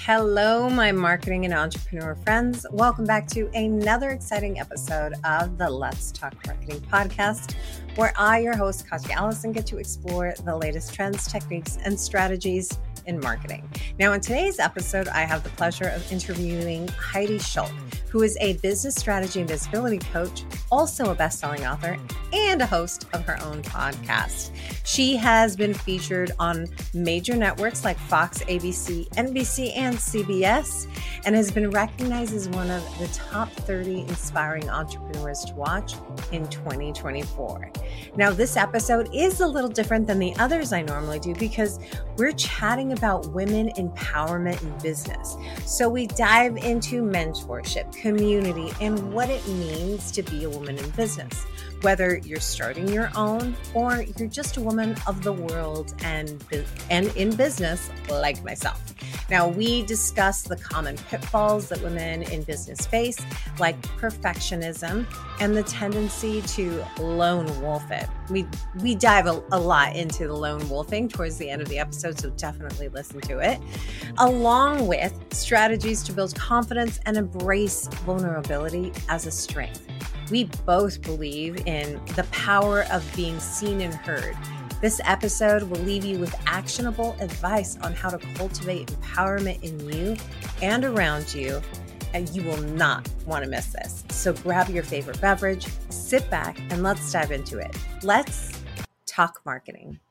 Hello, my marketing and entrepreneur friends. Welcome back to another exciting episode of the Let's Talk Marketing podcast, where I, your host, Katya Allison, get to explore the latest trends, techniques, and strategies in marketing. Now, in today's episode, I have the pleasure of interviewing Heidi Schultz, who is a business strategy and visibility coach, also a best-selling author, and a host of her own podcast. She has been featured on major networks like Fox, ABC, NBC, and CBS, and has been recognized as one of the top 30 inspiring entrepreneurs to watch in 2024. Now, this episode is a little different than the others I normally do because we're chatting about women empowerment in business. So we dive into mentorship, community, and what it means to be a woman in business, whether you're starting your own or you're just a woman of the world and in business like myself. Now, we discuss the common pitfalls that women in business face, like perfectionism and the tendency to lone wolf it. We dive a lot into the lone wolfing towards the end of the episode, so definitely listen to it, along with strategies to build confidence and embrace vulnerability as a strength. We both believe in the power of being seen and heard. This episode will leave you with actionable advice on how to cultivate empowerment in you and around you, and you will not want to miss this. So grab your favorite beverage, sit back, and let's dive into it. Let's talk marketing.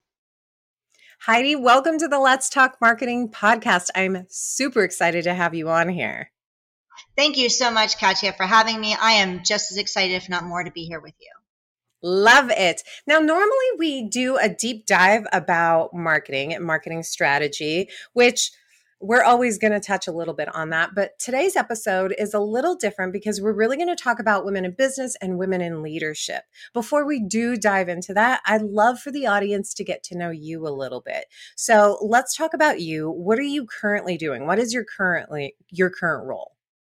Heidi, welcome to the Let's Talk Marketing podcast. I'm super excited to have you on here. Thank you so much, Katya, for having me. I am just as excited, if not more, to be here with you. Love it. Now, normally we do a deep dive about marketing and marketing strategy, which we're always going to touch a little bit on that. But today's episode is a little different because we're really going to talk about women in business and women in leadership. Before we do dive into that, I'd love for the audience to get to know you a little bit. So let's talk about you. What are you currently doing? What is your current role?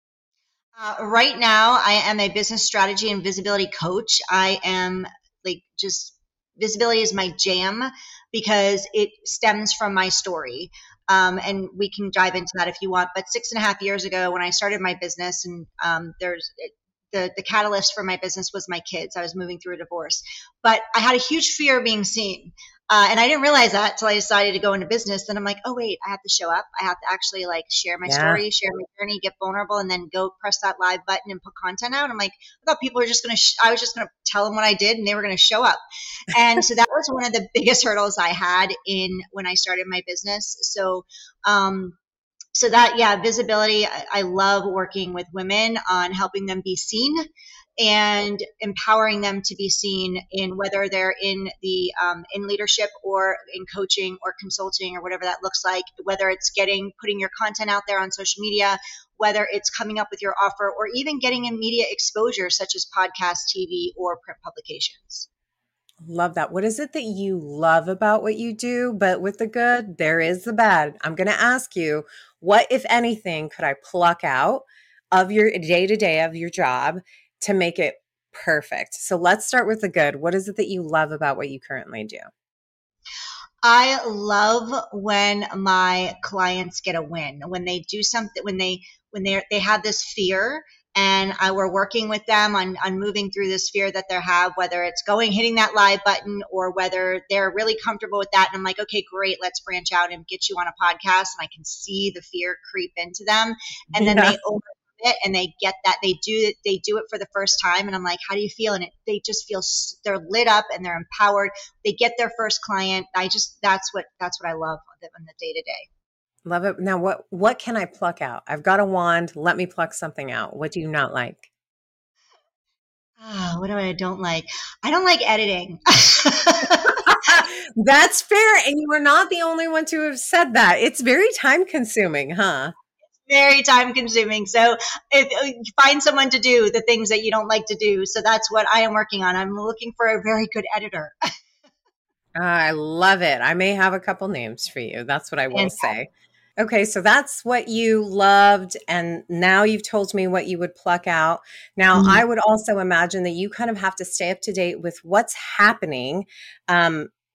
Right now, I am a business strategy and visibility coach. I am visibility is my jam because it stems from my story. And we can dive into that if you want. But 6.5 years ago, when I started my business, and the catalyst for my business was my kids. I was moving through a divorce, but I had a huge fear of being seen. And I didn't realize that until I decided to go into business. Then I'm like, oh, wait, I have to show up. I have to actually share my story, share my journey, get vulnerable, and then go press that live button and put content out. I'm like, I thought people were just going to, I was just going to tell them what I did and they were going to show up. And so that was one of the biggest hurdles I had when I started my business. So visibility, I love working with women on helping them be seen and empowering them to be seen in whether they're in the in leadership or in coaching or consulting or whatever that looks like, whether it's putting your content out there on social media, whether it's coming up with your offer, or even getting immediate exposure such as podcast, TV, or print publications. Love that. What is it that you love about what you do? But with the good, there is the bad. I'm going to ask you, what, if anything, could I pluck out of your day-to-day of your job to make it perfect? So let's start with the good. What is it that you love about what you currently do? I love when my clients get a win, when they do something, when they have this fear, and we're working with them on moving through this fear that they have, whether it's hitting that live button or whether they're really comfortable with that. And I'm like, okay, great, let's branch out and get you on a podcast. And I can see the fear creep into them, and then they overcome it and they get that they do it for the first time. And I'm like, how do you feel? And they just feel they're lit up and they're empowered. They get their first client. That's what I love on the day to day. Love it. Now, what can I pluck out? I've got a wand. Let me pluck something out. What do you not like? What do I don't like? I don't like editing. That's fair. And you are not the only one to have said that. It's very time consuming, huh? It's very time consuming. So if you find someone to do the things that you don't like to do. So that's what I am working on. I'm looking for a very good editor. I love it. I may have a couple names for you. That's what I will say. Okay, so that's what you loved, and now you've told me what you would pluck out. Now, I would also imagine that you kind of have to stay up to date with what's happening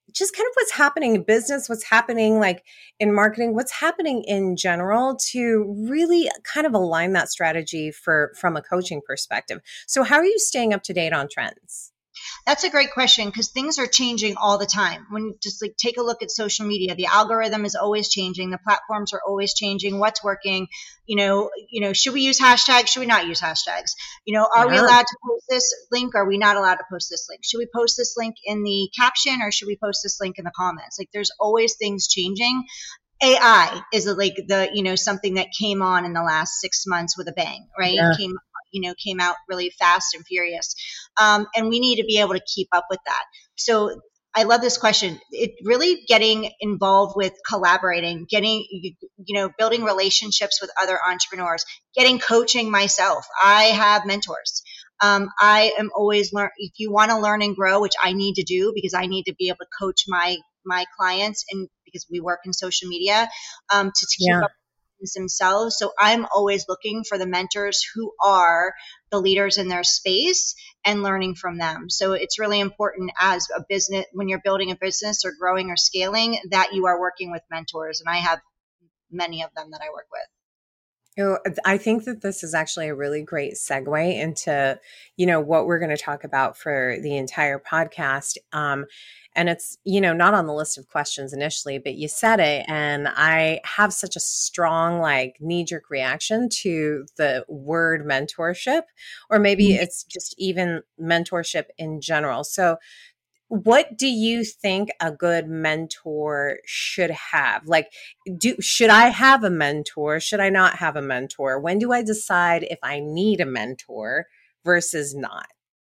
just kind of what's happening in business, what's happening like in marketing, what's happening in general to really kind of align that strategy from a coaching perspective. So how are you staying up to date on trends? That's a great question because things are changing all the time. When you just like take a look at social media, the algorithm is always changing. The platforms are always changing. What's working? Should we use hashtags? Should we not use hashtags? Are we Yeah. allowed to post this link? Are we not allowed to post this link? Should we post this link in the caption or should we post this link in the comments? Like there's always things changing. AI is like something that came on in the last 6 months with a bang, right? Yeah. Came out really fast and furious, and we need to be able to keep up with that. So I love this question. It really getting involved with collaborating, building relationships with other entrepreneurs, getting coaching myself. I have mentors. I am always learn. If you want to learn and grow, which I need to do because I need to be able to coach my clients and because we work in social media to keep Yeah. up with themselves. So I'm always looking for the mentors who are the leaders in their space and learning from them. So it's really important as a business, when you're building a business or growing or scaling, that you are working with mentors. And I have many of them that I work with. Oh, I think that this is actually a really great segue into, what we're going to talk about for the entire podcast. And it's, not on the list of questions initially, but you said it. And I have such a strong, like, knee-jerk reaction to the word mentorship, or maybe it's just even mentorship in general. So what do you think a good mentor should have? Like, should I have a mentor? Should I not have a mentor? When do I decide if I need a mentor versus not?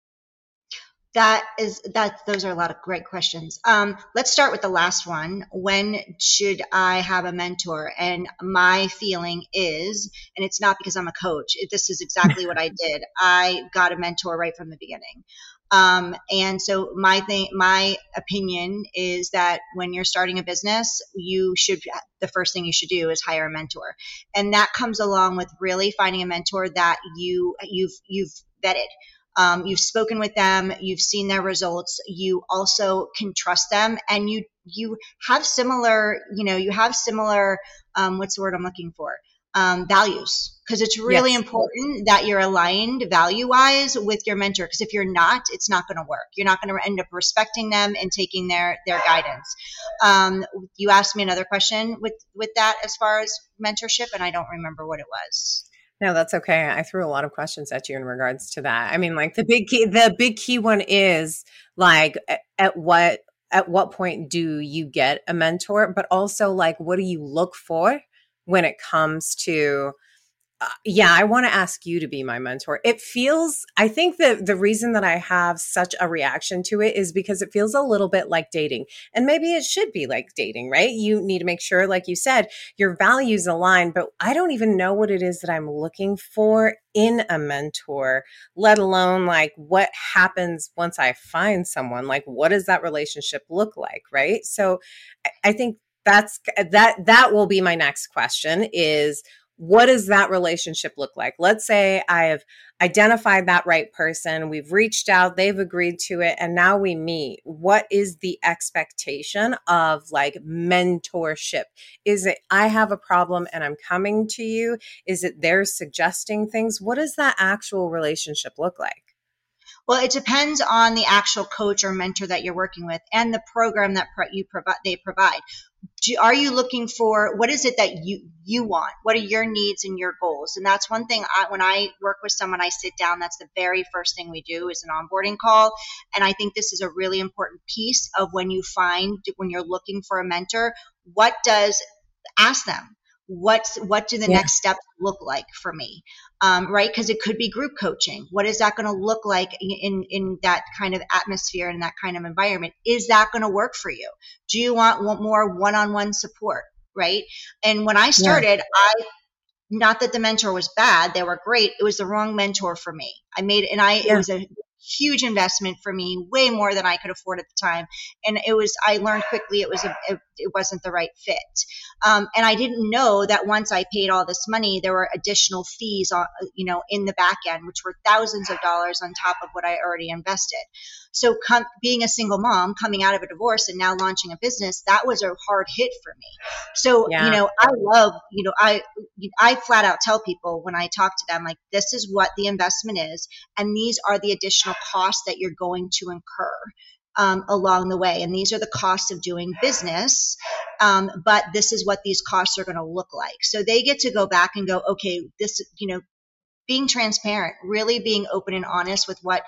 Those are a lot of great questions. Let's start with the last one. When should I have a mentor? And my feeling is, and it's not because I'm a coach, this is exactly what I did. I got a mentor right from the beginning. And so my opinion is that when you're starting a business, the first thing you should do is hire a mentor. And that comes along with really finding a mentor that you've vetted. You've spoken with them, you've seen their results, you also can trust them, and you have similar, what's the word I'm looking for? Values. Because it's really Yes. important that you're aligned value wise with your mentor. Because if you're not, it's not going to work. You're not going to end up respecting them and taking their guidance. You asked me another question with that as far as mentorship, and I don't remember what it was. No, that's okay. I threw a lot of questions at you in regards to that. I mean, like the big key one is like at what point do you get a mentor, but also like what do you look for when it comes to yeah, I want to ask you to be my mentor. I think that the reason that I have such a reaction to it is because it feels a little bit like dating. And maybe it should be like dating, right? You need to make sure, like you said, your values align, but I don't even know what it is that I'm looking for in a mentor, let alone like what happens once I find someone. Like, what does that relationship look like, right? So I think that will be my next question is what does that relationship look like? Let's say I have identified that right person, we've reached out, they've agreed to it, and now we meet. What is the expectation of like mentorship? Is it I have a problem and I'm coming to you? Is it they're suggesting things? What does that actual relationship look like? Well, it depends on the actual coach or mentor that you're working with and the program that they provide. Are you looking for what is it that you want? What are your needs and your goals? And that's one thing. When I work with someone, I sit down. That's the very first thing we do is an onboarding call. And I think this is a really important piece of when you're looking for a mentor. Ask them what do the Yeah. next steps look like for me, right? Because it could be group coaching. What is that going to look like in that kind of atmosphere and that kind of environment? Is that going to work for you? Do you want more one-on-one support, right? And when I Yeah. started, not that the mentor was bad, they were great. It was the wrong mentor for me. It Yeah. was a huge investment for me, way more than I could afford at the time. And I learned quickly it it wasn't the right fit. And I didn't know that once I paid all this money, there were additional fees on, in the back end, which were thousands of dollars on top of what I already invested. So being a single mom coming out of a divorce and now launching a business, that was a hard hit for me. So, I love, I flat out tell people when I talk to them, like, this is what the investment is. And these are the additional costs that you're going to incur along the way. And these are the costs of doing business. But this is what these costs are going to look like. So they get to go back and go, okay, this, being transparent, really being open and honest with what,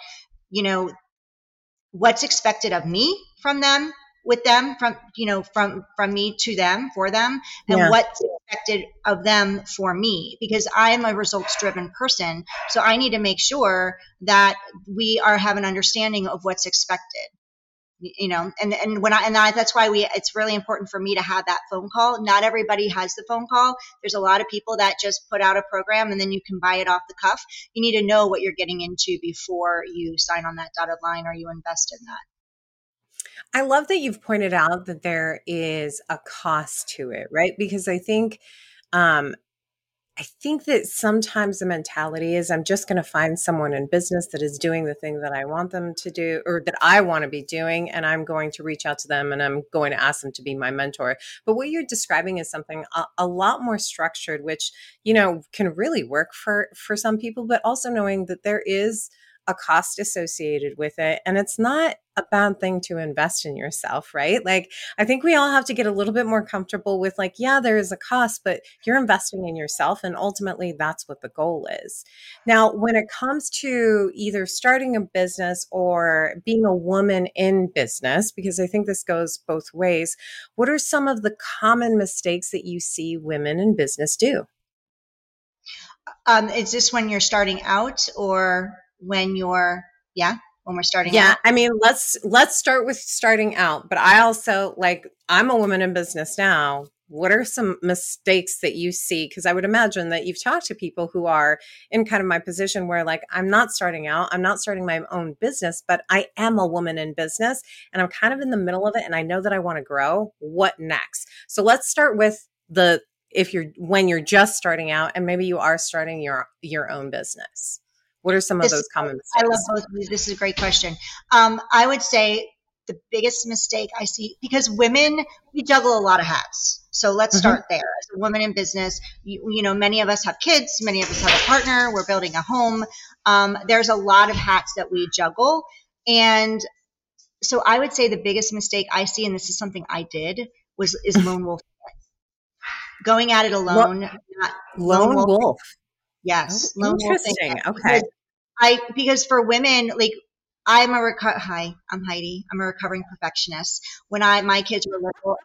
what's expected of me from them, with them, from me to them, for them, and what's expected of them for me, because I'm a results driven person. So I need to make sure that we have an understanding of what's expected. That's why it's really important for me to have that phone call. Not everybody has the phone call. There's a lot of people that just put out a program and then you can buy it off the cuff. You need to know what you're getting into before you sign on that dotted line or you invest in that. I love that you've pointed out that there is a cost to it, right? Because I think that sometimes the mentality is I'm just going to find someone in business that is doing the thing that I want them to do or that I want to be doing, and I'm going to reach out to them and I'm going to ask them to be my mentor. But what you're describing is something a lot more structured, which, can really work for some people, but also knowing that there is a cost associated with it. And it's not a bad thing to invest in yourself, right? Like, I think we all have to get a little bit more comfortable with like, yeah, there is a cost, but you're investing in yourself. And ultimately that's what the goal is. Now, when it comes to either starting a business or being a woman in business, because I think this goes both ways, what are some of the common mistakes that you see women in business do? Is this when you're starting out or when we're starting out? I mean, let's start with starting out. But I also I'm a woman in business now. What are some mistakes that you see? Because I would imagine that you've talked to people who are in kind of my position where I'm not starting out, I'm not starting my own business, but I am a woman in business and I'm kind of in the middle of it. And I know that I want to grow. What next? So let's start with when you're just starting out and maybe you are starting your own business. What are some of those common mistakes? I love both of these. This is a great question. I would say the biggest mistake I see, because women, we juggle a lot of hats. So let's start there. As a woman in business, many of us have kids, many of us have a partner, we're building a home. There's a lot of hats that we juggle. And so I would say the biggest mistake I see, and this is something I did, is lone wolf. Going at it alone. Lone wolf. Yes. Oh, interesting. Okay. Because for women, I'm Heidi. I'm a recovering perfectionist. When my kids were little,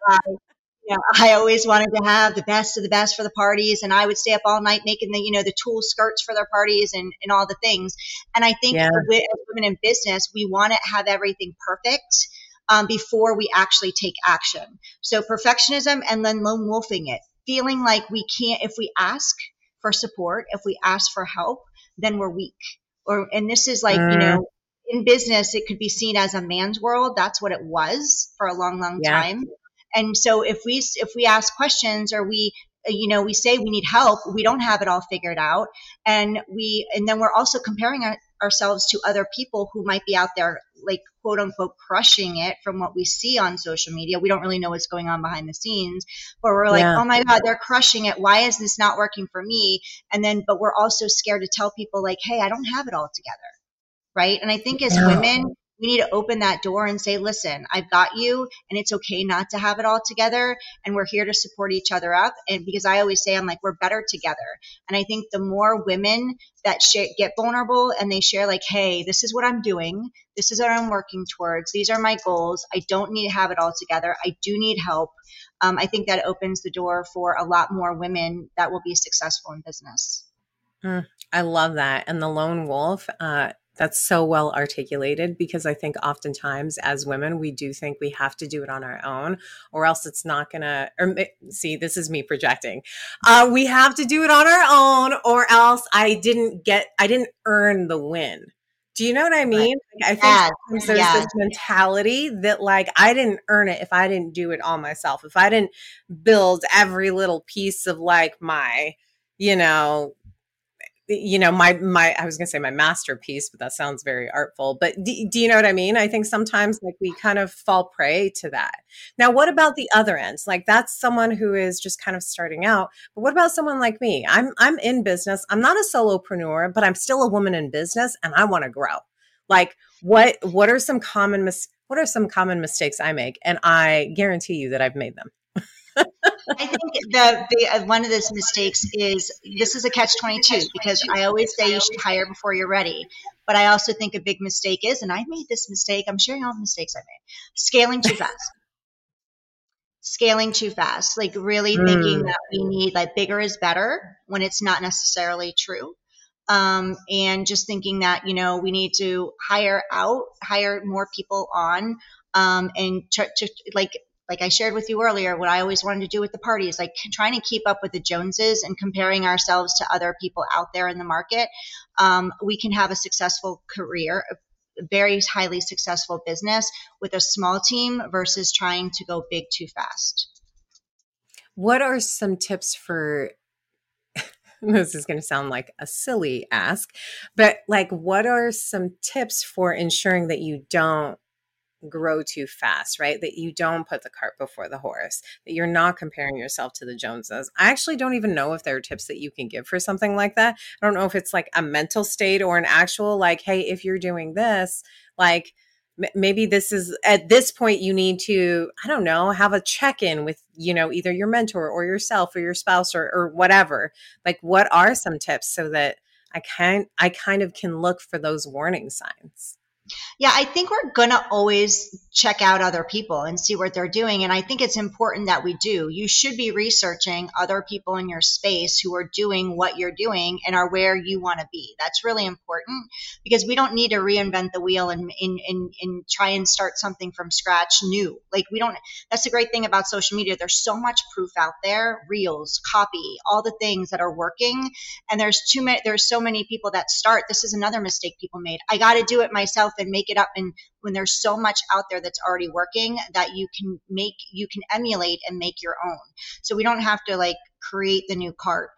I always wanted to have the best of the best for the parties, and I would stay up all night making the tulle skirts for their parties and all the things. And I think as women in business, we want to have everything perfect before we actually take action. So perfectionism and then lone wolfing it, feeling like we can't. If we ask for support, if we ask for help, then we're weak. And this is in business, it could be seen as a man's world. That's what it was for a long, long time. And so if we ask questions or we say we need help, we don't have it all figured out. And then we're also comparing ourselves to other people who might be out there, quote unquote, crushing it from what we see on social media. We don't really know what's going on behind the scenes, but we're oh my God, they're crushing it. Why is this not working for me? But we're also scared to tell people hey, I don't have it all together. Right. And I think as women, we need to open that door and say, listen, I've got you, and it's okay not to have it all together. And we're here to support each other up. And because I always say, I'm we're better together. And I think the more women that get vulnerable and they share hey, this is what I'm doing. This is what I'm working towards. These are my goals. I don't need to have it all together. I do need help. I think that opens the door for a lot more women that will be successful in business. I love that. And the lone wolf, that's so well articulated, because I think oftentimes as women, we do think we have to do it on our own, or else it's not going to, see, this is me projecting. We have to do it on our own, or else I didn't earn the win Do you know what I Right. mean? Like, I think Yes, sometimes there's this yes. mentality that like I didn't earn it if I didn't do it all myself. If I didn't build every little piece of like my, you know, my I was gonna say my masterpiece, but that sounds very artful. But do you know what I mean? I think sometimes like we kind of fall prey to that. Now, what about the other ends? Like that's someone who is just kind of starting out. But what about someone like me? I'm in business. I'm not a solopreneur, but I'm still a woman in business and I want to grow. Like what are some what are some common mistakes I make? And I guarantee you that I've made them. I think the one of those mistakes is this is a catch-22 because I always say you should hire before you're ready. But I also think a big mistake is, and I made this mistake, I'm sharing all the mistakes I made, scaling too fast. Scaling too fast, like really thinking Mm, that we need like bigger is better when it's not necessarily true. And just thinking that, we need to hire more people on, and to like I shared with you earlier, what I always wanted to do with the party is like trying to keep up with the Joneses and comparing ourselves to other people out there in the market. We can have a successful career, a very highly successful business with a small team versus trying to go big too fast. what are some tips for this is going to sound like a silly ask, but like, what are some tips for ensuring that you don't grow too fast, right? That you don't put the cart before the horse, that you're not comparing yourself to the Joneses. I actually don't even know if there are tips that you can give for something like that. I don't know if it's like a mental state or an actual, like, hey, if you're doing this, like, maybe this is at this point you need to, I don't know, have a check-in with, either your mentor or yourself or your spouse or whatever. Like what are some tips so that I kind of can look for those warning signs? Yeah, I think we're going to always check out other people and see what they're doing. And I think it's important that we do. You should be researching other people in your space who are doing what you're doing and are where you want to be. That's really important because we don't need to reinvent the wheel and try and start something from scratch new. Like we don't, that's the great thing about social media. There's so much proof out there, reels, copy, all the things that are working. And there's so many people that start. This is another mistake people made. I got to do it myself and make it up. And when there's so much out there that's already working that you can emulate and make your own. So we don't have to like create the new cart.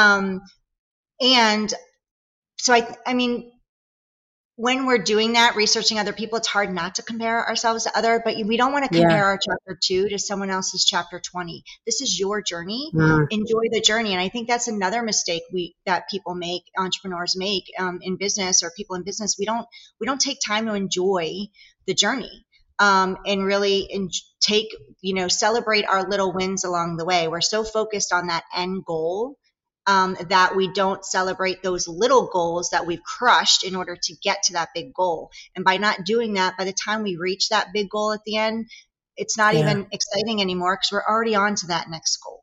And so I mean, when we're doing that, researching other people, it's hard not to compare ourselves to other, but we don't want to Yeah. compare our chapter 2 to someone else's chapter 20. This is your journey. Mm. Enjoy the journey. And I think that's another mistake that people make, entrepreneurs make, in business or people in business. We don't take time to enjoy the journey. And really celebrate our little wins along the way. We're so focused on that end goal, that we don't celebrate those little goals that we've crushed in order to get to that big goal. And by not doing that, by the time we reach that big goal at the end, it's not Yeah. even exciting anymore because we're already on to that next goal.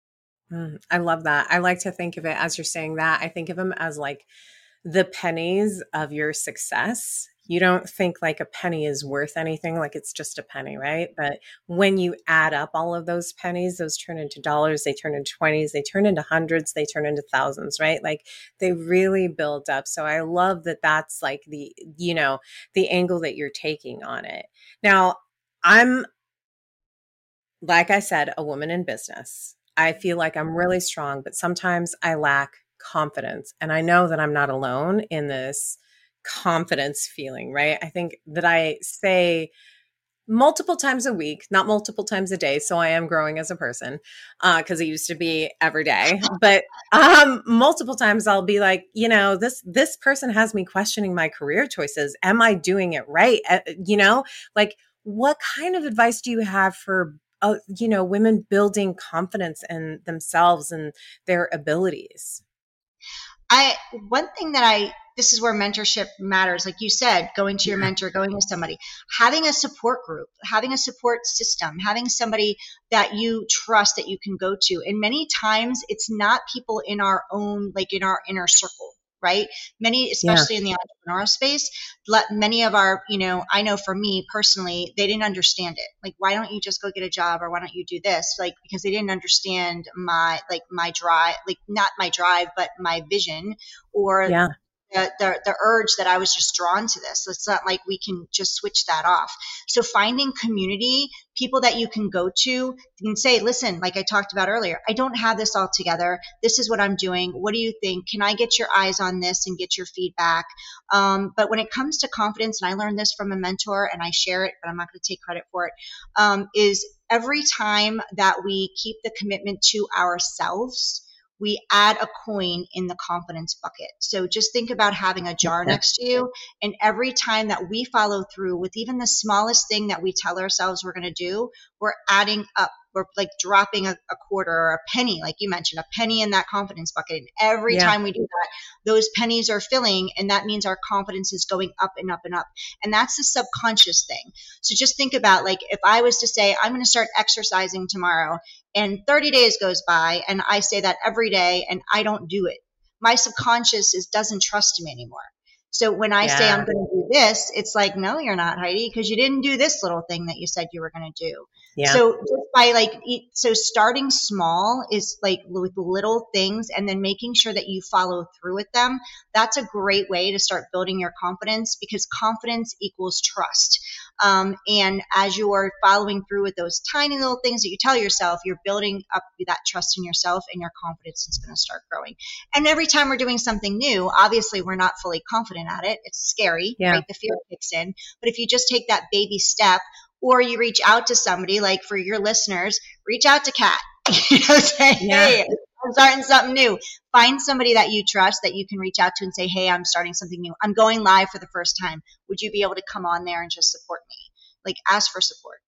I love that. I like to think of it as you're saying that. I think of them as like the pennies of your success. You don't think like a penny is worth anything, like it's just a penny, right? But when you add up all of those pennies, those turn into dollars, they turn into 20s, they turn into hundreds, they turn into thousands, right? Like they really build up. So I love that that's like the angle that you're taking on it. Now, I'm, like I said, a woman in business. I feel like I'm really strong, but sometimes I lack confidence. And I know that I'm not alone in this confidence feeling, right? I think that I say multiple times a week, not multiple times a day. So I am growing as a person, because it used to be every day. But multiple times I'll be like, this person has me questioning my career choices. Am I doing it right? Like what kind of advice do you have for women building confidence in themselves and their abilities? One thing that this is where mentorship matters. Like you said, going to your mentor, going to somebody, having a support group, having a support system, having somebody that you trust that you can go to. And many times it's not people in our own, like in our inner circle, right? Many, Yeah. especially in the entrepreneurial space, many of our, I know for me personally, they didn't understand it. Like, why don't you just go get a job or why don't you do this? Like, because they didn't understand my drive, like not my drive, but my vision or Yeah. the urge that I was just drawn to this. So it's not like we can just switch that off. So finding community, people that you can go to, you can say, listen, like I talked about earlier, I don't have this all together. This is what I'm doing. What do you think? Can I get your eyes on this and get your feedback? But when it comes to confidence, and I learned this from a mentor and I share it, but I'm not going to take credit for it, is every time that we keep the commitment to ourselves, we add a coin in the confidence bucket. So just think about having a jar next to you. And every time that we follow through with even the smallest thing that we tell ourselves we're going to do, we're adding up. We're like dropping a quarter or a penny, like you mentioned, a penny in that confidence bucket. And every time we do that, those pennies are filling. And that means our confidence is going up and up and up. And that's the subconscious thing. So just think about, like, if I was to say, I'm going to start exercising tomorrow, and 30 days goes by and I say that every day and I don't do it, my subconscious doesn't trust me anymore. So when I say I'm going to do this, it's like, no, you're not, Heidi, because you didn't do this little thing that you said you were going to do. Yeah. So just by so starting small is like with little things and then making sure that you follow through with them. That's a great way to start building your confidence, because confidence equals trust. And as you are following through with those tiny little things that you tell yourself, you're building up that trust in yourself, and your confidence is going to start growing. And every time we're doing something new, obviously we're not fully confident at it. It's scary, right? The fear kicks in. But if you just take that baby step, or you reach out to somebody, like for your listeners, reach out to Kat, say, hey, I'm starting something new. Find somebody that you trust that you can reach out to and say, hey, I'm starting something new. I'm going live for the first time. Would you be able to come on there and just support me? Like, ask for support.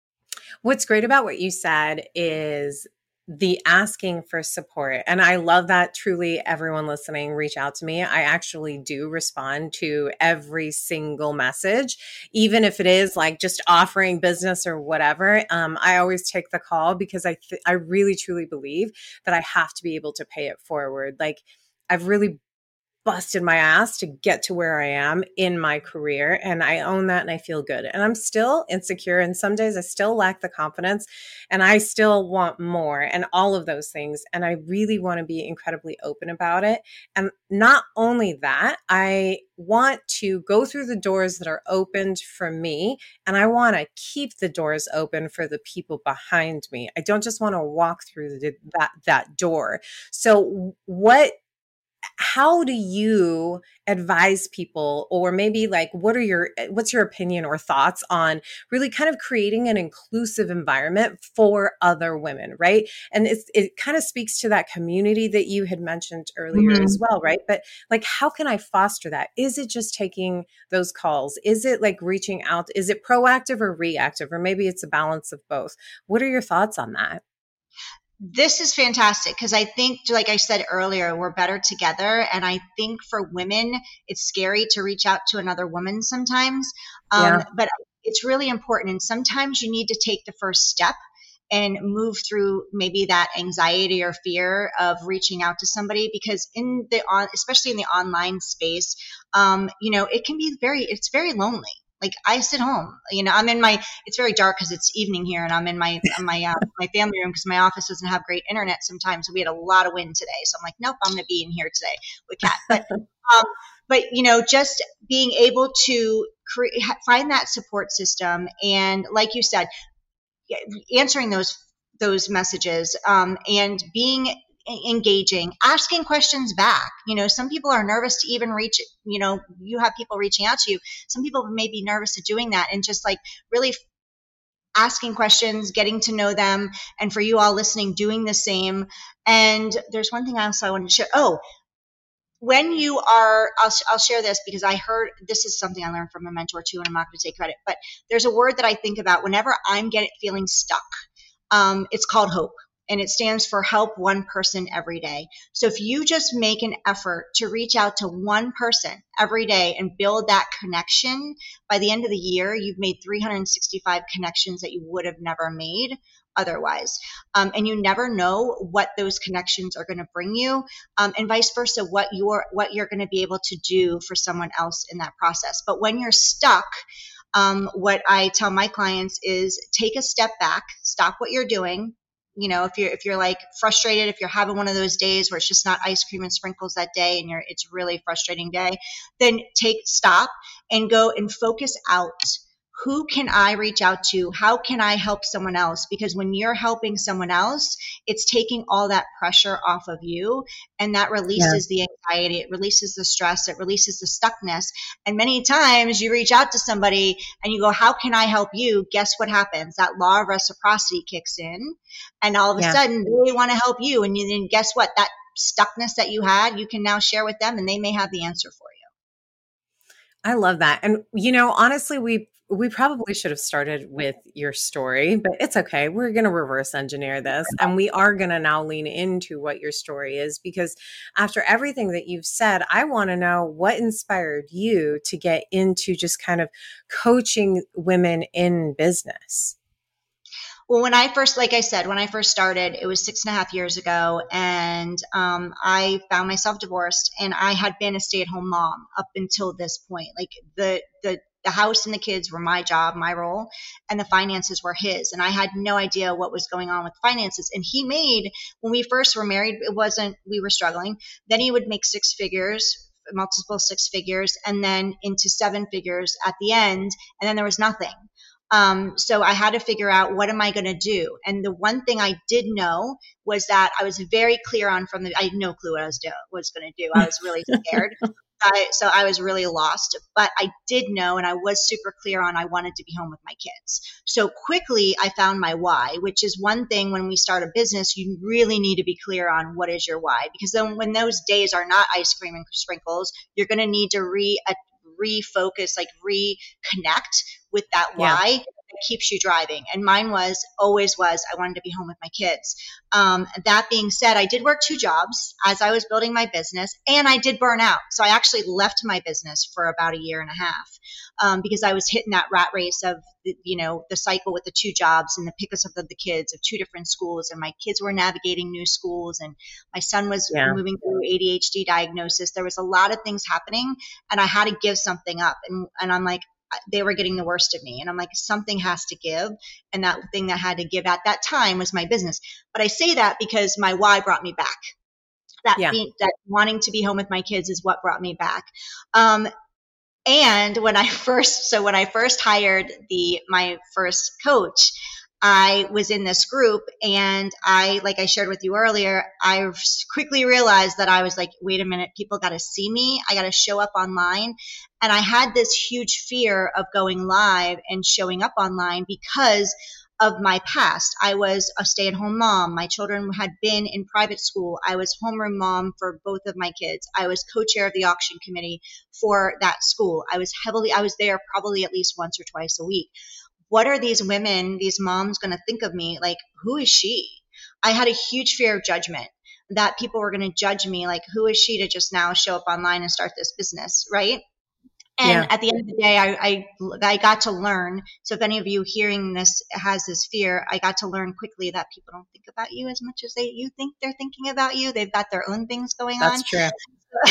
What's great about what you said is the asking for support. And I love that. Truly, everyone listening, reach out to me. I actually do respond to every single message, even if it is like just offering business or whatever. I always take the call, because I really, truly believe that I have to be able to pay it forward. Like, I've really busted my ass to get to where I am in my career. And I own that, and I feel good. And I'm still insecure. And some days I still lack the confidence, and I still want more, and all of those things. And I really want to be incredibly open about it. And not only that, I want to go through the doors that are opened for me, and I want to keep the doors open for the people behind me. I don't just want to walk through that door. So how do you advise people, or maybe like, what's your opinion or thoughts on really kind of creating an inclusive environment for other women, right? And it kind of speaks to that community that you had mentioned earlier as well, right? But like, how can I foster that? Is it just taking those calls? Is it like reaching out? Is it proactive or reactive? Or maybe it's a balance of both. What are your thoughts on that? This is fantastic, because I think, like I said earlier, we're better together. And I think for women, it's scary to reach out to another woman sometimes. But it's really important. And sometimes you need to take the first step and move through maybe that anxiety or fear of reaching out to somebody, because especially in the online space, it can be it's very lonely. Like, I sit home, I'm in it's very dark because it's evening here, and I'm in my family room because my office doesn't have great internet sometimes. So we had a lot of wind today. So I'm like, nope, I'm going to be in here today with Kat. But just being able to find that support system. And like you said, answering those messages, and being engaging, asking questions back. Some people are nervous to even reach, you have people reaching out to you. Some people may be nervous of doing that, and just like really asking questions, getting to know them. And for you all listening, doing the same. And there's one thing else I wanted to share. When you are, I'll share this, because I heard, this is something I learned from a mentor too, and I'm not going to take credit, but there's a word that I think about whenever I'm feeling stuck. It's called hope. And it stands for help one person every day. So if you just make an effort to reach out to one person every day and build that connection, by the end of the year, you've made 365 connections that you would have never made otherwise. And you never know what those connections are going to bring you, and vice versa, what you're going to be able to do for someone else in that process. But when you're stuck, what I tell my clients is take a step back, stop what you're doing, if you're like frustrated, if you're having one of those days where it's just not ice cream and sprinkles that day and it's really frustrating day, then stop and go and focus out. Who can I reach out to? How can I help someone else? Because when you're helping someone else, it's taking all that pressure off of you, and that releases the anxiety, it releases the stress, it releases the stuckness. And many times you reach out to somebody and you go, how can I help you? Guess what happens? That law of reciprocity kicks in, and all of a sudden they want to help you. And then guess what? That stuckness that you had, you can now share with them, and they may have the answer for you. I love that. And, honestly, we probably should have started with your story, but it's okay. We're going to reverse engineer this, and we are going to now lean into what your story is, because after everything that you've said, I want to know what inspired you to get into just kind of coaching women in business. Well, like I said, when I first started, it was 6.5 years ago, and I found myself divorced, and I had been a stay-at-home mom up until this point. Like the house and the kids were my job, my role, and the finances were his. And I had no idea what was going on with finances. And he made, when we first were married, we were struggling. Then he would make six figures, multiple six figures, and then into seven figures at the end. And then there was nothing. So I had to figure out, what am I going to do? And the one thing I did know was that I was very clear on I had no clue what I was going to do. I was really scared. So I was really lost, but I did know, and I was super clear on, I wanted to be home with my kids. So quickly I found my why, which is one thing when we start a business, you really need to be clear on what is your why, because then when those days are not ice cream and sprinkles, you're going to need to refocus, like reconnect with that why that keeps you driving. And mine always was, I wanted to be home with my kids. That being said, I did work 2 jobs as I was building my business, and I did burn out. So I actually left my business for about 1.5 years, because I was hitting that rat race of, the cycle with the 2 jobs and the pickups of the kids of 2 different schools. And my kids were navigating new schools, and my son was moving through ADHD diagnosis. There was a lot of things happening, and I had to give something up. And I'm like, they were getting the worst of me. And I'm like, something has to give. And that thing that had to give at that time was my business. But I say that because my why brought me back. That wanting to be home with my kids is what brought me back. And when I first hired my first coach, I was in this group, and like I shared with you earlier, I quickly realized that I was like, wait a minute, people got to see me. I got to show up online. And I had this huge fear of going live and showing up online because of my past. I was a stay-at-home mom. My children had been in private school. I was homeroom mom for both of my kids. I was co-chair of the auction committee for that school. I was there probably at least once or twice a week. What are these women, these moms going to think of me? Like, who is she? I had a huge fear of judgment, that people were going to judge me. Like, who is she to just now show up online and start this business, right? And at the end of the day, I got to learn. So if any of you hearing this has this fear, I got to learn quickly that people don't think about you as much as you think they're thinking about you. They've got their own things going on. That's true.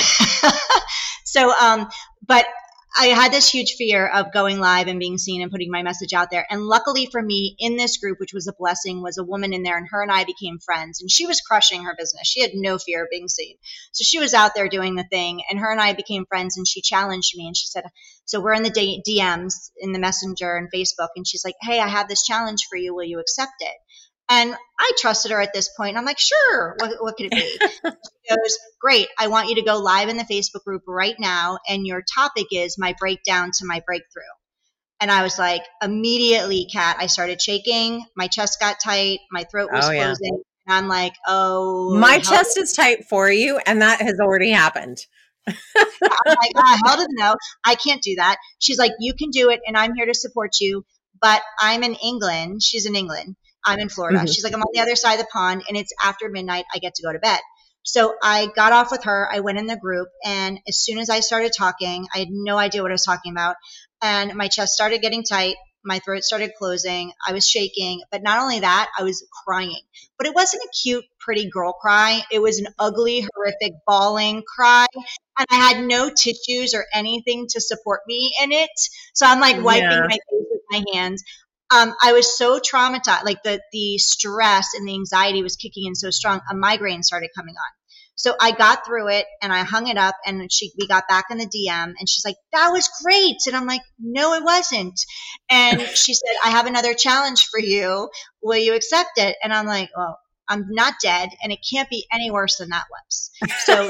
So, but I had this huge fear of going live and being seen and putting my message out there. And luckily for me, in this group, which was a blessing, was a woman in there, and her and I became friends. And she was crushing her business. She had no fear of being seen. So she was out there doing the thing, and her and I became friends, and she challenged me. And she said, so we're in the DMs in the Messenger and Facebook. And she's like, hey, I have this challenge for you. Will you accept it? And I trusted her at this point. I'm like, sure, what could it be? She goes, great. I want you to go live in the Facebook group right now. And your topic is my breakdown to my breakthrough. And I was like, immediately, Kat, I started shaking. My chest got tight. My throat was closing. And I'm like, my chest is tight for you. And that has already happened. I'm like, hell to the no. I can't do that. She's like, you can do it. And I'm here to support you. But I'm in England. She's in England. I'm in Florida. Mm-hmm. She's like, I'm on the other side of the pond, and it's after midnight. I get to go to bed. So I got off with her. I went in the group, and as soon as I started talking, I had no idea what I was talking about. And my chest started getting tight. My throat started closing. I was shaking. But not only that, I was crying. But it wasn't a cute, pretty girl cry. It was an ugly, horrific, bawling cry. And I had no tissues or anything to support me in it. So I'm like wiping my face with my hands. I was so traumatized, like the stress and the anxiety was kicking in so strong, a migraine started coming on. So I got through it and I hung it up, and we got back in the DM, and she's like, that was great. And I'm like, no, it wasn't. And she said, I have another challenge for you. Will you accept it? And I'm like, well, I'm not dead, and it can't be any worse than that was. So,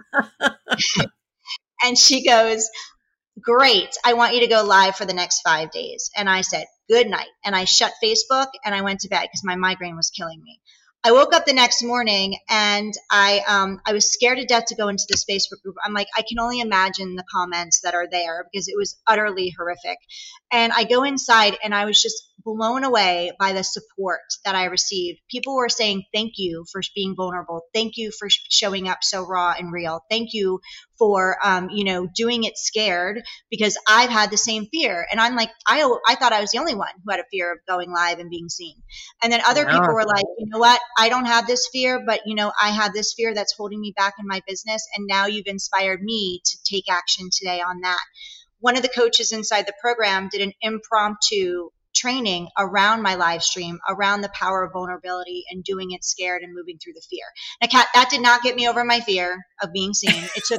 and she goes, great. I want you to go live for the next 5 days. And I said, good night. And I shut Facebook and I went to bed because my migraine was killing me. I woke up the next morning and I was scared to death to go into this Facebook group. I'm like, I can only imagine the comments that are there because it was utterly horrific. And I go inside and I was just blown away by the support that I received. People were saying, thank you for being vulnerable. Thank you for showing up so raw and real. Thank you for, doing it scared, because I've had the same fear. And I'm like, I thought I was the only one who had a fear of going live and being seen. And then other people were like, you know what? I don't have this fear, but I have this fear that's holding me back in my business. And now you've inspired me to take action today on that. One of the coaches inside the program did an impromptu training around my live stream, around the power of vulnerability and doing it scared and moving through the fear. Now, Kat, that did not get me over my fear of being seen. It took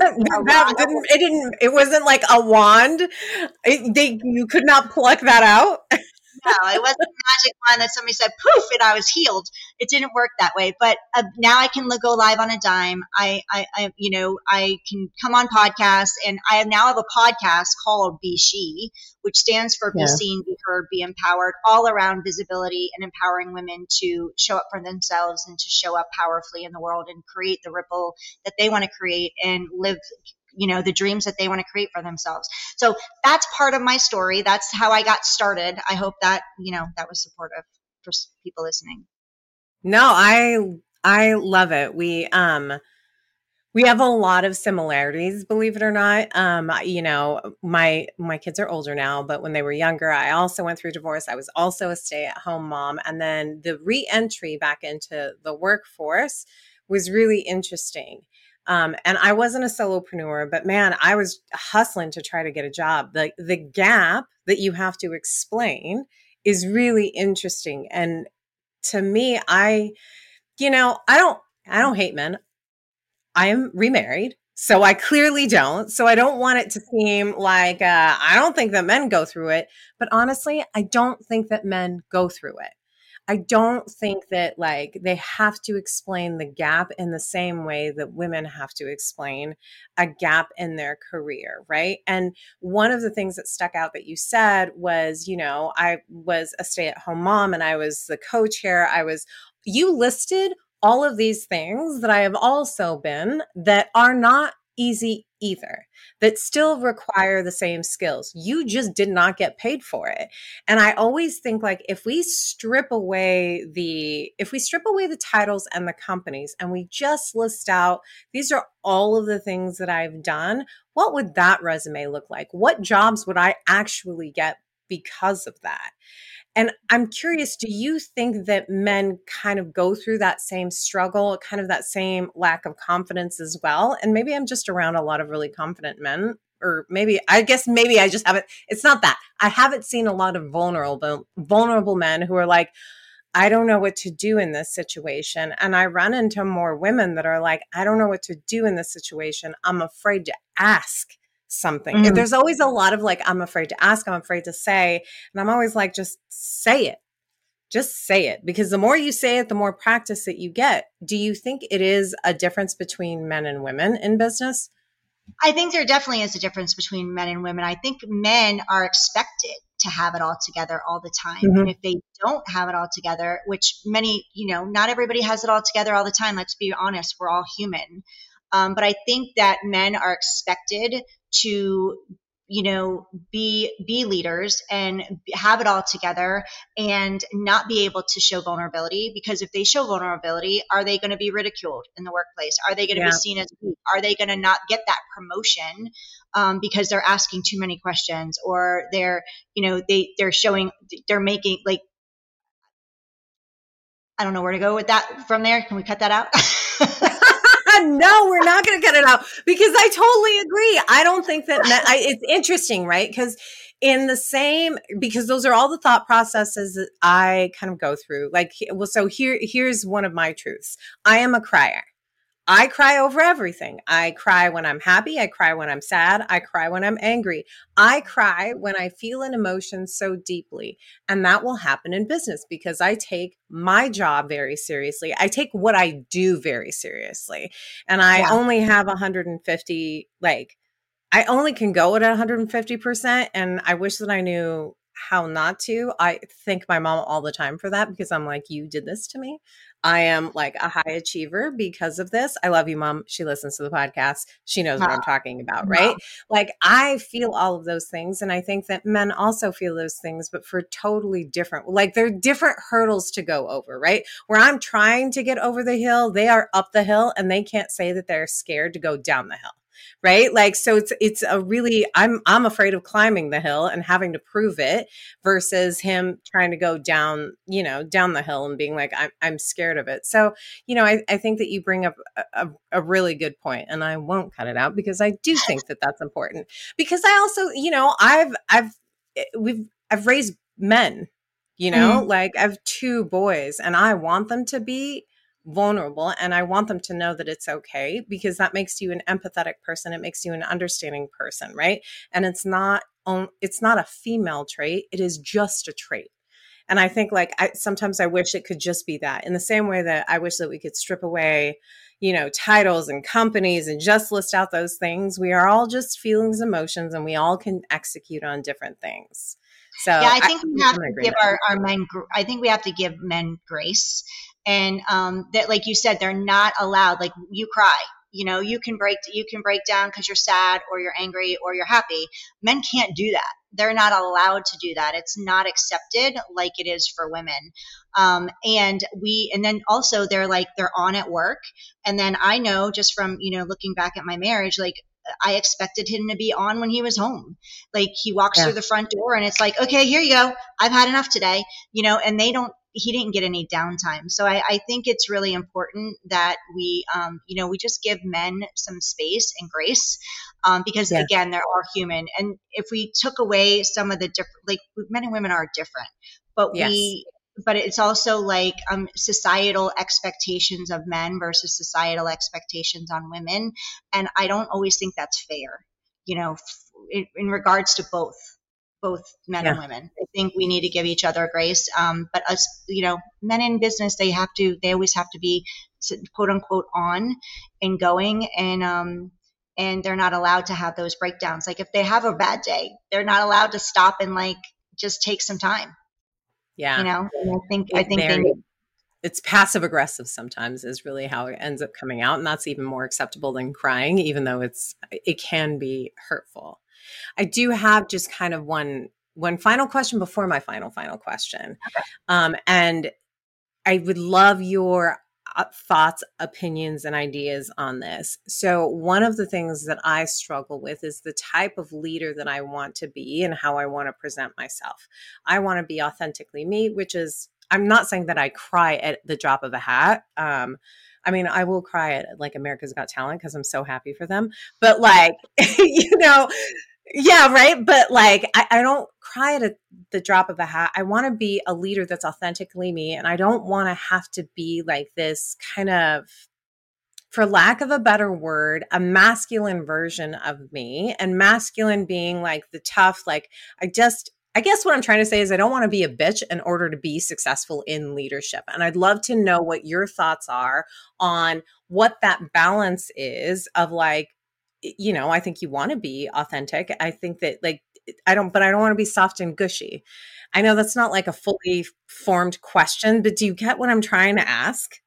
it wasn't like a wand. You could not pluck that out. No, it wasn't a magic wand that somebody said poof and I was healed. It didn't work that way. But now I can go live on a dime. I can come on podcasts, and I now have a podcast called Be She, which stands for Be Seen, Be Heard, Be Empowered, all around visibility and empowering women to show up for themselves and to show up powerfully in the world and create the ripple that they want to create and live the dreams that they want to create for themselves. So that's part of my story. That's how I got started. I hope that, that was supportive for people listening. No, I love it. We have a lot of similarities, believe it or not. My kids are older now, but when they were younger, I also went through divorce. I was also a stay-at-home mom. And then the re-entry back into the workforce was really interesting. And I wasn't a solopreneur, but man, I was hustling to try to get a job. The gap that you have to explain is really interesting. And to me, I don't hate men. I am remarried, so I clearly don't. So I don't want it to seem like I don't think that men go through it. But honestly, I don't think that men go through it. I don't think that they have to explain the gap in the same way that women have to explain a gap in their career, right? And one of the things that stuck out that you said was, I was a stay-at-home mom and I was the coach here. You listed all of these things that I have also been that are not easy either, that still require the same skills. You just did not get paid for it. And I always think if we strip away the titles and the companies and we just list out, these are all of the things that I've done, what would that resume look like? What jobs would I actually get because of that? And I'm curious, do you think that men kind of go through that same struggle, kind of that same lack of confidence as well? And maybe I'm just around a lot of really confident men, or maybe I just haven't, it's not that. I haven't seen a lot of vulnerable men who are like, I don't know what to do in this situation. And I run into more women that are like, I don't know what to do in this situation. I'm afraid to ask something. Mm-hmm. There's always a lot of I'm afraid to ask, I'm afraid to say. And I'm always like, just say it. Just say it. Because the more you say it, the more practice that you get. Do you think it is a difference between men and women in business? I think there definitely is a difference between men and women. I think men are expected to have it all together all the time. Mm-hmm. And if they don't have it all together, which many, not everybody has it all together all the time. Let's be honest, we're all human. But I think that men are expected to, be leaders and have it all together and not be able to show vulnerability, because if they show vulnerability, are they going to be ridiculed in the workplace? Are they going to be seen as weak? Are they going to not get that promotion because they're asking too many questions, or they're making I don't know where to go with that from there. Can we cut that out? No, we're not going to cut it out, because I totally agree. I don't think that it's interesting, right? Because in the same, because those are all the thought processes that I kind of go through. Like, well, so here's one of my truths. I am a crier. I cry over everything. I cry when I'm happy. I cry when I'm sad. I cry when I'm angry. I cry when I feel an emotion so deeply. And that will happen in business because I take my job very seriously. I take what I do very seriously. And I only have 150, like, I only can go at 150%. And I wish that I knew how not to. I thank my mom all the time for that because I'm like, you did this to me. I am like a high achiever because of this. I love you, Mom. She listens to the podcast. She knows what I'm talking about, right? Like, I feel all of those things. And I think that men also feel those things, but for totally different, like, they're different hurdles to go over, right? Where I'm trying to get over the hill, they are up the hill and they can't say that they're scared to go down the hill. Right. Like, so it's a really, I'm afraid of climbing the hill and having to prove it versus him trying to go down, down the hill and being like, I'm scared of it. So, I think that you bring up a really good point, and I won't cut it out because I do think that that's important, because I also, I've raised men, like, I have 2 boys and I want them to be vulnerable, and I want them to know that it's okay, because that makes you an empathetic person. It makes you an understanding person, right? And it's not a female trait. It is just a trait. And I think, like, sometimes I wish it could just be that, in the same way that I wish that we could strip away, titles and companies and just list out those things. We are all just feelings, emotions, and we all can execute on different things. So yeah, I think we have to give our men, I think we have to give men grace. And that, like you said, they're not allowed, like, you cry, you can break down because you're sad or you're angry or you're happy. Men can't do that. They're not allowed to do that. It's not accepted like it is for women. And then also they're on at work. And then I know, just from, looking back at my marriage, like, I expected him to be on when he was home. Like, he walks through the front door and it's like, okay, here you go. I've had enough today, and he didn't get any downtime. So I think it's really important that we, we just give men some space and grace, because again, they are human. And if we took away some of the different, like, men and women are different, but but it's also like societal expectations of men versus societal expectations on women. And I don't always think that's fair, in regards to both men and women. I think we need to give each other grace. But us, men in business, they always have to be, quote unquote, on and going. And they're not allowed to have those breakdowns. Like, if they have a bad day, they're not allowed to stop and, like, just take some time. Yeah. And I think it's passive aggressive sometimes is really how it ends up coming out. And that's even more acceptable than crying, even though it can be hurtful. I do have just kind of one final question before my final question. Okay. And I would love your thoughts, opinions, and ideas on this. So one of the things that I struggle with is the type of leader that I want to be and how I want to present myself. I want to be authentically me, which is, I'm not saying that I cry at the drop of a hat. I mean, I will cry at, like, America's Got Talent because I'm so happy for them. But, like, yeah, right. But, like, I don't cry at the drop of a hat. I want to be a leader that's authentically me. And I don't want to have to be like this kind of, for lack of a better word, a masculine version of me. And masculine being like the tough, like, I guess what I'm trying to say is I don't want to be a bitch in order to be successful in leadership. And I'd love to know what your thoughts are on what that balance is of, like, I think you want to be authentic. I think that, like, I don't want to be soft and gushy. I know that's not like a fully formed question, but do you get what I'm trying to ask?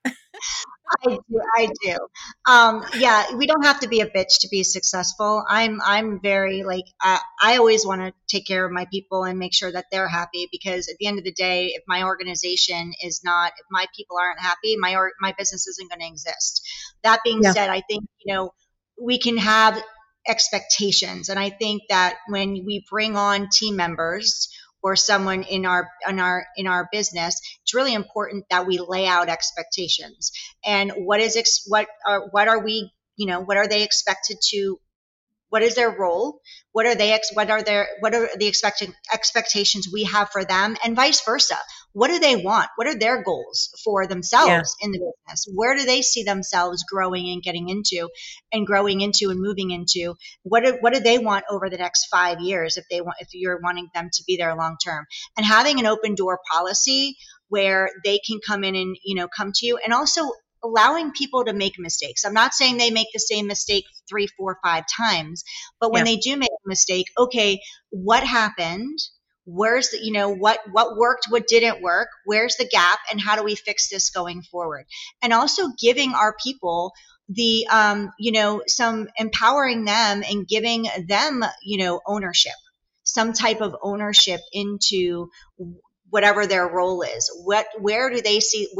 I do. Yeah, we don't have to be a bitch to be successful. I'm very, like, I always want to take care of my people and make sure that they're happy, because at the end of the day, if my organization is not, if my people aren't happy, my business isn't going to exist. That being said, I think, we can have expectations. And I think that when we bring on team members or someone in our business, it's really important that we lay out expectations. And what are they expected to What is their role? What are the expectations we have for them, and vice versa? What do they want? What are their goals for Yeah. themselves in the business? Where do they see themselves growing and getting into and growing into and moving into? What do they want over the next 5 years if you're wanting them to be there long term? And having an open door policy where they can come in and, come to you, and also allowing people to make mistakes. I'm not saying they make the same mistake 3, 4, 5 times, but when Yeah. they do make a mistake, okay, what happened? Where's the, what worked, what didn't work? Where's the gap, and how do we fix this going forward? And also giving our people the, some empowering them and giving them, ownership, some type of ownership into whatever their role is. Where do they see,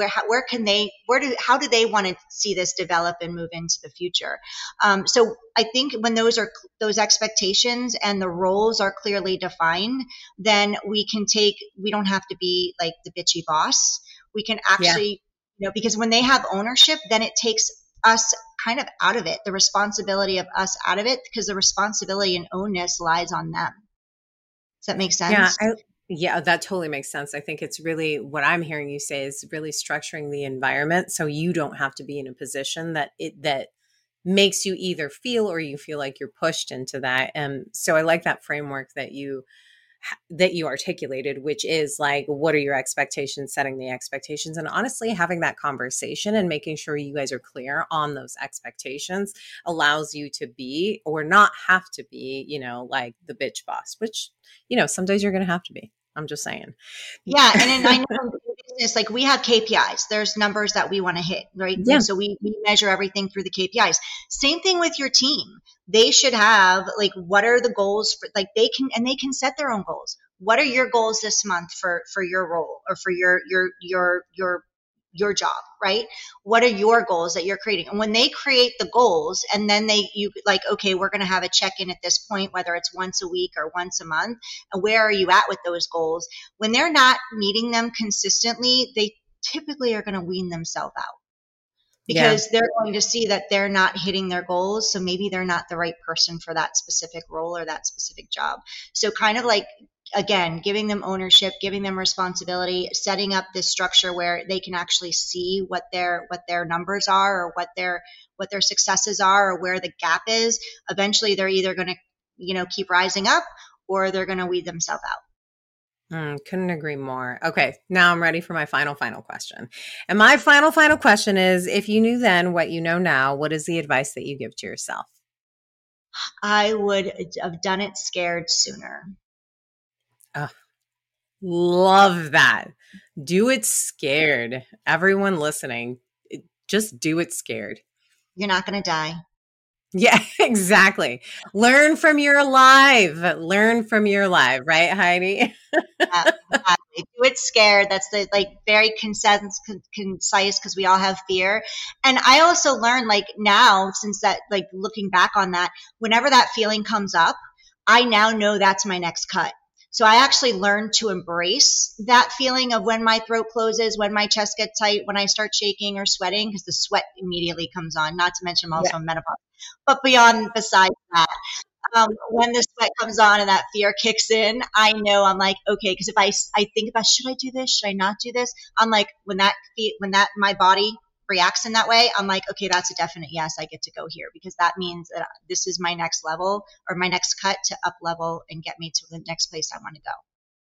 how do they want to see this develop and move into the future? So I think when those expectations and the roles are clearly defined, then we don't have to be like the bitchy boss. We can Yeah. actually, because when they have ownership, then it takes us kind of out of it, the responsibility of us out of it, because the responsibility and onus lies on them. Does that make Yeah. sense? Yeah, that totally makes sense. I think it's really what I'm hearing you say is really structuring the environment so you don't have to be in a position that makes you either feel or you feel like you're pushed into that. And so I like that framework that you articulated, which is like, what are your expectations, setting the expectations, and honestly having that conversation and making sure you guys are clear on those expectations allows you to be or not have to be, like the bitch boss, which, some days you're going to have to be. I'm just saying. Yeah, and then I know in business, like we have KPIs. There's numbers that we want to hit, right? Yeah. And so we measure everything through the KPIs. Same thing with your team. They should have like, what are the goals for, like they can set their own goals. What are your goals this month for your role or for your job, right? What are your goals that you're creating? And when they create the goals and then you like, okay, we're going to have a check-in at this point, whether it's once a week or once a month, and where are you at with those goals? When they're not meeting them consistently, they typically are going to wean themselves out Yeah. because they're going to see that they're not hitting their goals. So maybe they're not the right person for that specific role or that specific job. So kind of like, again, giving them ownership, giving them responsibility, setting up this structure where they can actually see what their numbers are or what their successes are or where the gap is. Eventually they're either going to, keep rising up or they're going to weed themselves out. Couldn't agree more. Okay, now I'm ready for my final question. And my final question is, if you knew then what you know now, what is the advice that you give to yourself? I would have done it scared sooner. Oh, love that. Do it scared. Everyone listening, just do it scared. You're not going to die. Yeah, exactly. Learn from your life. Learn from your life, right, Heidi? Yeah, exactly. Do it scared. That's the like very concise because we all have fear. And I also learned like now, since that, like looking back on that, whenever that feeling comes up, I now know that's my next cut. So I actually learned to embrace that feeling of when my throat closes, when my chest gets tight, when I start shaking or sweating, because the sweat immediately comes on, not to mention I'm Yeah. also on menopause. But besides that, when the sweat comes on and that fear kicks in, I know I'm like, okay, because if I think about, should I do this? Should I not do this? I'm like, when my body reacts in that way, I'm like, okay, that's a definite yes. I get to go here because that means that this is my next level or my next cut to up level and get me to the next place I want to go.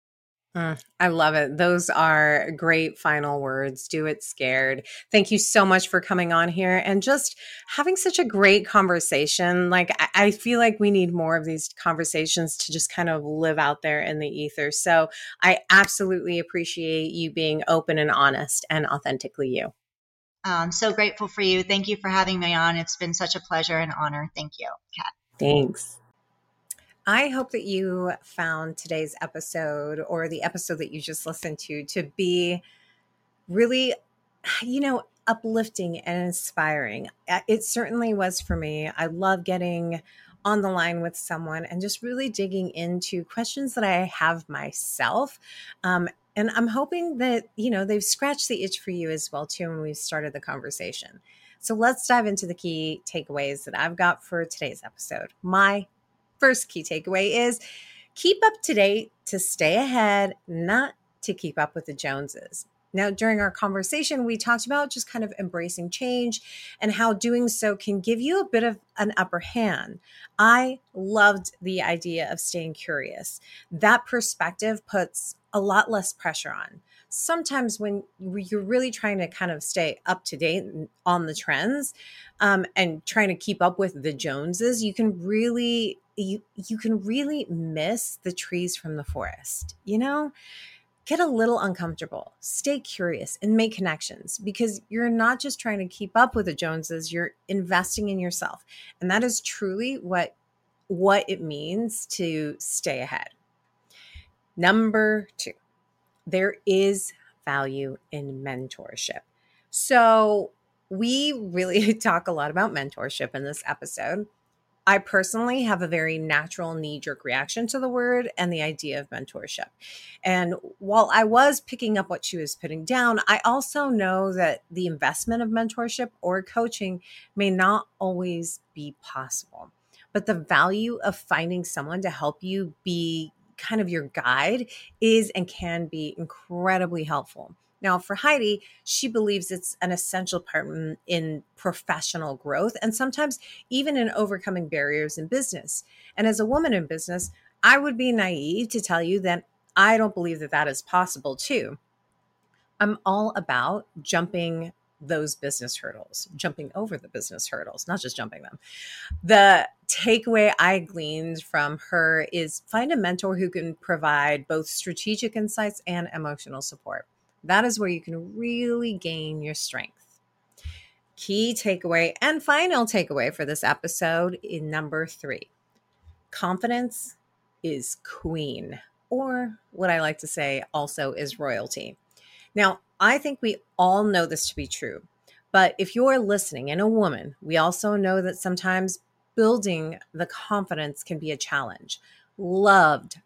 I love it. Those are great final words. Do it scared. Thank you so much for coming on here and just having such a great conversation. Like, I feel like we need more of these conversations to just kind of live out there in the ether. So I absolutely appreciate you being open and honest and authentically you. I'm so grateful for you. Thank you for having me on. It's been such a pleasure and honor. Thank you, Kat. Thanks. I hope that you found today's episode or the episode that you just listened to be really, uplifting and inspiring. It certainly was for me. I love getting on the line with someone and just really digging into questions that I have myself. And I'm hoping that, they've scratched the itch for you as well, too, when we've started the conversation. So let's dive into the key takeaways that I've got for today's episode. My first key takeaway is keep up to date to stay ahead, not to keep up with the Joneses. Now, during our conversation, we talked about just kind of embracing change and how doing so can give you a bit of an upper hand. I loved the idea of staying curious. That perspective puts a lot less pressure on. Sometimes when you're really trying to kind of stay up to date on the trends and trying to keep up with the Joneses, you can really miss the trees from the forest, Get a little uncomfortable, stay curious, and make connections, because you're not just trying to keep up with the Joneses, you're investing in yourself. And that is truly what it means to stay ahead. Number 2, there is value in mentorship. So we really talk a lot about mentorship in this episode. I personally have a very natural knee-jerk reaction to the word and the idea of mentorship. And while I was picking up what she was putting down, I also know that the investment of mentorship or coaching may not always be possible. But the value of finding someone to help you be kind of your guide is and can be incredibly helpful. Now, for Heidi, she believes it's an essential part in professional growth and sometimes even in overcoming barriers in business. And as a woman in business, I would be naive to tell you that I don't believe that that is possible too. I'm all about jumping those business hurdles, jumping over the business hurdles, not just jumping them. The takeaway I gleaned from her is find a mentor who can provide both strategic insights and emotional support. That is where you can really gain your strength. Key takeaway and final takeaway for this episode in number 3. Confidence is queen, or what I like to say also is royalty. Now, I think we all know this to be true, but if you're listening and a woman, we also know that sometimes building the confidence can be a challenge. Loved,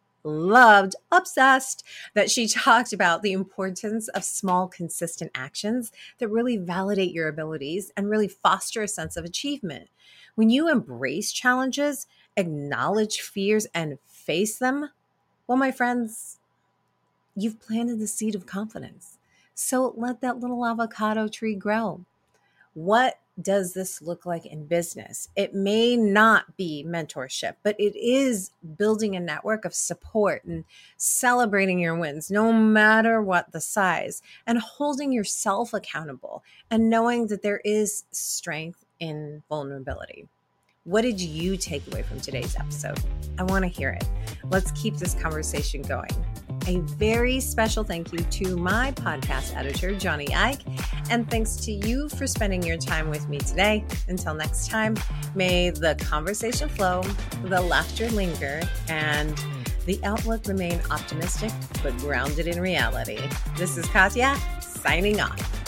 obsessed that she talked about the importance of small, consistent actions that really validate your abilities and really foster a sense of achievement. When you embrace challenges, acknowledge fears, and face them, well, my friends, you've planted the seed of confidence. So let that little avocado tree grow. What does this look like in business? It may not be mentorship, but it is building a network of support and celebrating your wins, no matter what the size, and holding yourself accountable and knowing that there is strength in vulnerability. What did you take away from today's episode? I want to hear it. Let's keep this conversation going. A very special thank you to my podcast editor, Johnny Ike, and thanks to you for spending your time with me today. Until next time, may the conversation flow, the laughter linger, and the outlook remain optimistic but grounded in reality. This is Katya, signing off.